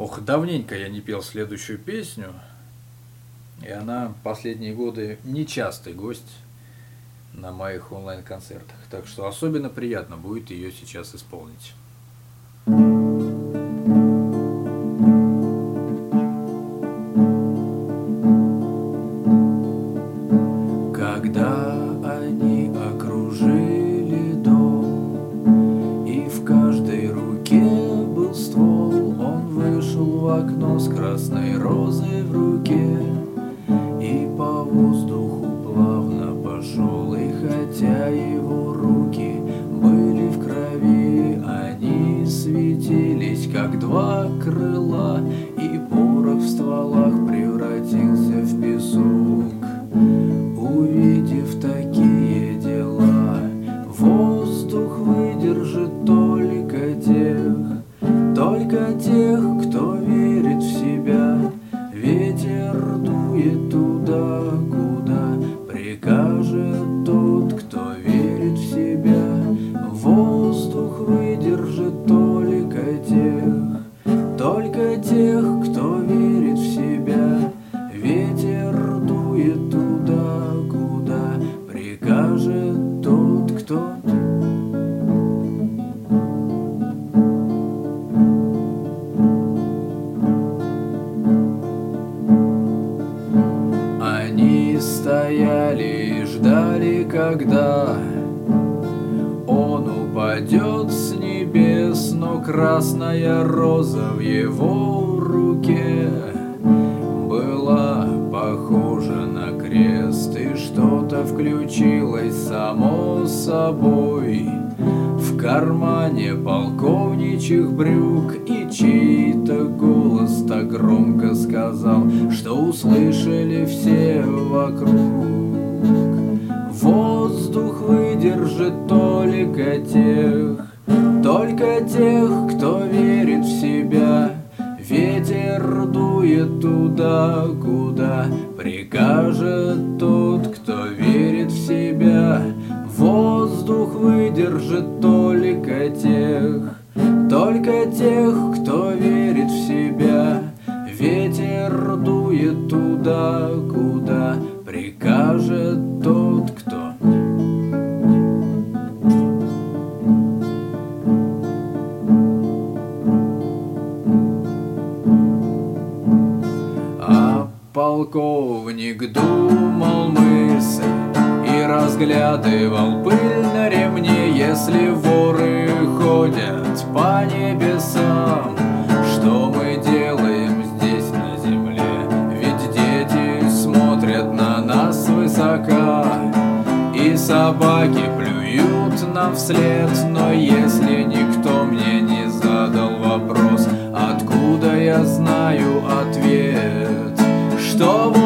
Ох, давненько я не пел следующую песню, и она последние годы нечастый гость на моих онлайн-концертах, так что особенно приятно будет ее сейчас исполнить. Когда они окружили дом, и в каждой руке был ствол, он вышел в окно с красной розой в руке и по воздуху плавно пошел. И хотя его руки были в крови, они светились, как два крыла, и порох в стволах превратился в песок. Увидев такие дела, воздух выдержит только тех, кто верит в себя. Ветер дует туда, куда прикажет тот, кто верит в себя. Воздух выдержит только тех, кто верит в себя. Ветер дует туда, куда прикажет тот, кто... Они стояли и ждали, когда он упадет с небес, но красная роза в его руке была похожа на крест, и что-то включилось само собой в кармане полковничьих брюк, и чей-то голос так громко сказал, что услышали все вокруг. Воздух выдержит только тех, кто верит в себя. Ветер дует туда, куда прикажет тот, кто верит в себя. Воздух выдержит только тех, кто верит в себя. Ветер дует туда, куда прикажет тот, кто... Полковник думал мысль и разглядывал пыль на ремне. Если воры ходят по небесам, что мы делаем здесь на земле? Ведь дети смотрят на нас свысока, и собаки плюют нам вслед. Но если никто мне не задал вопрос, откуда я знаю ответ? Что